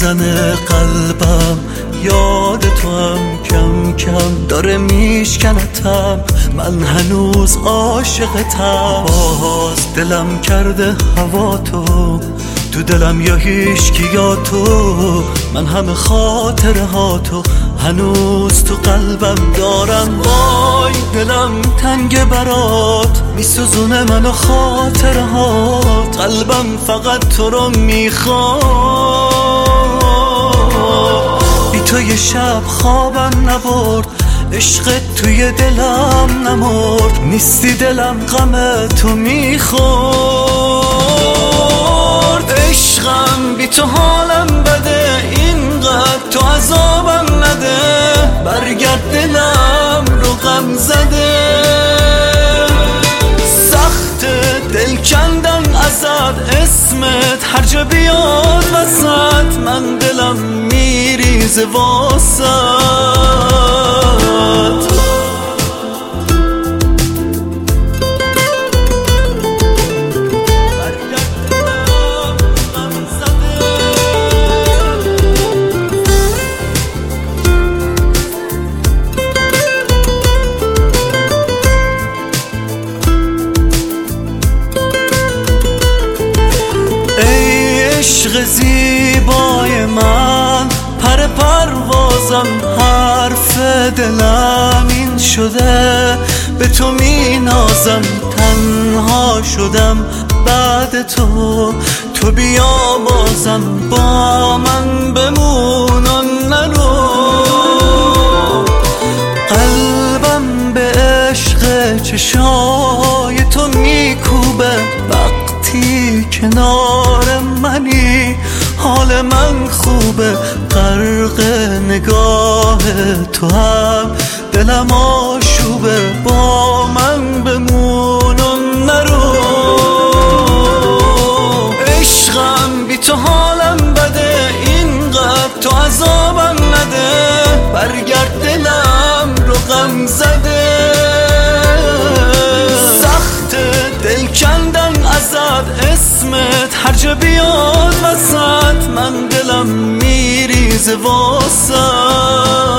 میزنه قلبم، یاد تو هم کم کم داره میشکنتم، من هنوز عاشقتم. باز دلم کرده هوا تو دلم یا هیچکی یا تو، من همه خاطره ها تو هنوز تو قلبم دارم. وای دلم تنگ برات، میسوزونه منو خاطره ها، قلبم فقط تو رو میخواد. بی تو یه شب خوابم نبرد، عشقت توی دلم نمرد، نیستی دلم غم تو میخورد. عشقم بی تو حالم بده، اینقدر تو عذابم نده، برگرد دلم رو غم زده. سخت دل کندن ازت، اسمت هر جا بیاد وسط، من دلم میریزه واسط. عشق زیبای من، پر پروازم، حرف دلم این شده، به تو می نازم، تنها شدم بعد تو بیا بازم با من بمون و نرو. قلبم به عشق چشای تو میکوبه، وقتی کنار منی حال من خوبه، غرق نگاه تو هم دلم آشوبه، با من بمون و نرو. عشقم بی تو حالم بده، اینقدر تو عذابم نده، برگرد دلم رو غم زده. سخت دل کندن ازت، اسمت هر جا بیاد وسط، من دلم میریزه واسط.